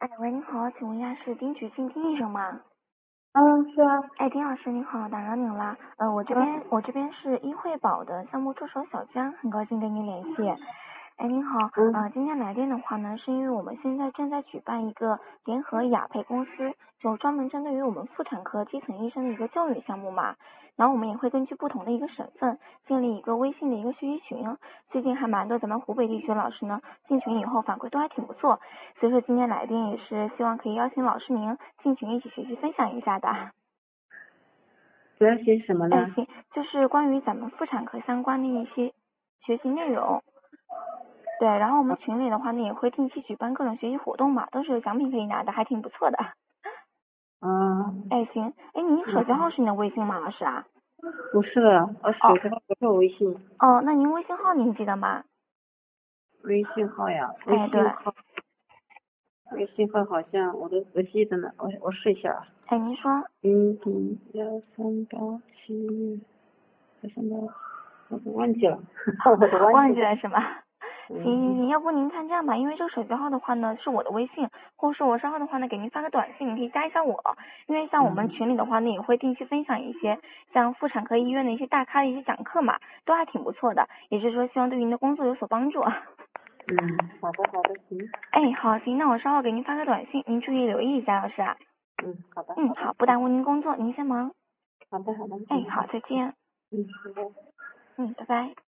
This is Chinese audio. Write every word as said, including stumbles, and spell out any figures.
哎，喂，你好，请问一下是丁菊静丁医生吗？ 嗯，是啊。 哎，丁老师您好，打扰您了。呃，我这边我这边是医惠保的项目助手小江，很高兴跟您联系。哎，您好， 嗯呃，今天来电的话呢，是因为我们现在正在举办一个联合雅培公司，就专门针对于我们妇产科基层医生的一个教育项目嘛。然后我们也会根据不同的一个省份建立一个微信的一个学习群，最近还蛮多咱们湖北地区的老师呢进群以后反馈都还挺不错，所以说今天来电也是希望可以邀请老师您进群一起学习分享一下的。 主要学什么哎， 呢？ 行，就是关于咱们妇产科相关的一些学习内容。对，然后我们群里的话呢，也会定期举办各种学习活动嘛，都是有奖品可以拿的，还挺不错的。 嗯， 哎，行，哎，您手机号是你的微信吗，老师啊？ 不是的，我手机号不是微信。 哦，那您微信号您记得吗？ 微信号呀，微哎，对， 信号，微信号好像我都不记得呢，我我试一下啊。 哎，您说， 零零幺三八七幺三八，我都忘记了，我都忘忘记了。 记了是吗？行行行，要不您看这样吧，因为这个手机号的话呢是我的微信，或者是我稍后的话呢给您发个短信，您可以加一下我，因为像我们群里的话呢也会定期分享一些像妇产科医院的一些大咖的一些讲课嘛，都还挺不错的，也就是说希望对您的工作有所帮助。 嗯，好的好的，行。 哎，好，行，那我稍后给您发个短信，您注意留意一下，老师啊。 嗯，好的嗯， 好的。 好，不耽误您工作，您先忙。 好的好的。 哎，好，再见。 嗯，好的。 嗯，拜拜。